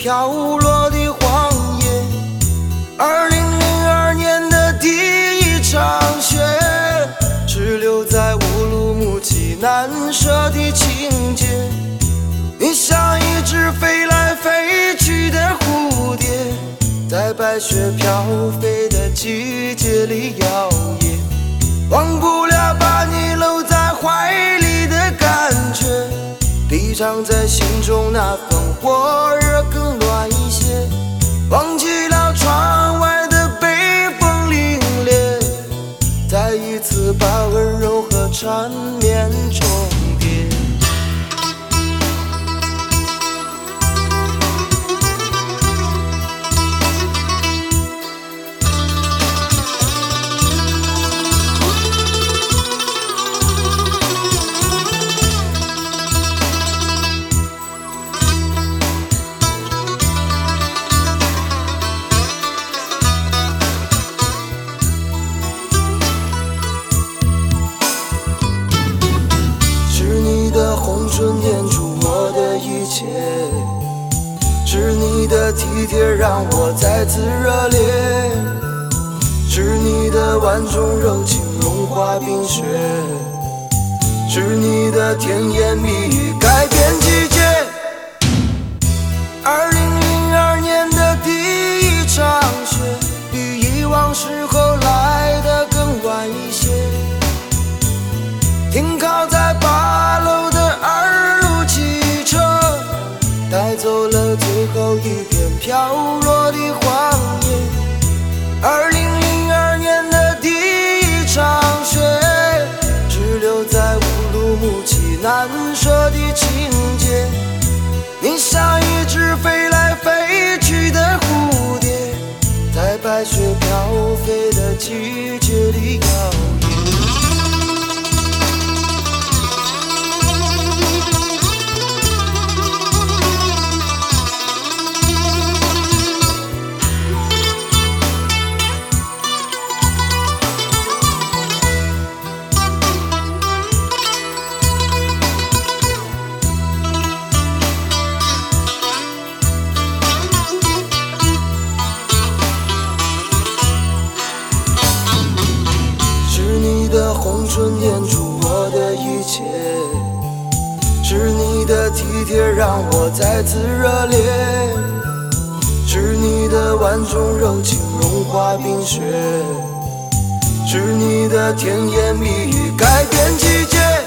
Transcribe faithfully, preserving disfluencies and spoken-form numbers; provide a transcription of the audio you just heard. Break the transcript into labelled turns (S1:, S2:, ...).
S1: 飘落的黄叶。二零零二年的第一场雪，只留在乌鲁木齐难舍的情节。你像一只飞来飞去的蝴蝶，在白雪飘飞的季节里摇曳，忘不了把你搂在怀里的感觉，比藏在心中那份火热更暖一些。忘记了窗外的北风凛冽，再一次把温柔和缠绵重叠。红唇念出我的一切，是你的体贴让我再次热烈，是你的万种柔情融化冰雪，是你的甜言蜜语改变季节。二零零二年的第一场雪，比以往时候来的更晚一些，停靠在八楼的二路汽车，带走了最后一片飘落的黄叶。二零零二年的第一场雪，只留在乌鲁木齐难舍的情节。你像一只飞来飞去的蝴蝶，在白雪飘飞的季节里摇曳。红唇念出我的一切，是你的体贴让我再次热烈，是你的万种柔情融化冰雪，是你的甜言蜜语改变季节。